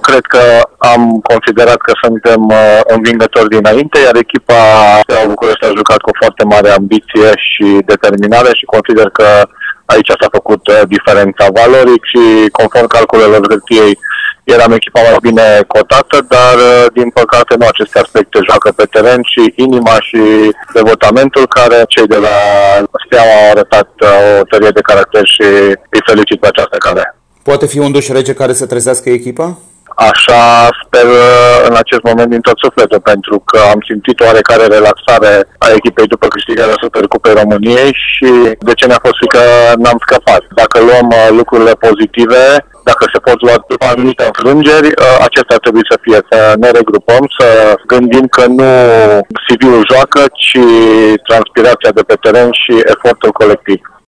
cred că am considerat că suntem învingători dinainte, iar echipa Steaua București a jucat cu foarte mare ambiție și determinare și consider că aici s-a făcut diferența valoric și conform calculelor hârtiei eram echipa mai bine cotată, dar din păcate nu aceste aspecte joacă pe teren și inima și devotamentul care cei de la Steaua au arătat o tărie de caracter și îi felicit pe această cale. Poate fi un duș rece care să trezească echipa? Așa sper în acest moment din tot sufletul, pentru că am simțit oarecare relaxare a echipei după câștigarea Supercupei României și de ce ne-a fost frică n-am scăpat. Dacă luăm lucrurile pozitive, dacă se pot lua anumite înfrângeri, acesta ar trebui să fie, să ne regrupăm, să gândim că nu CV-ul joacă, ci transpirația de pe teren și efortul colectiv.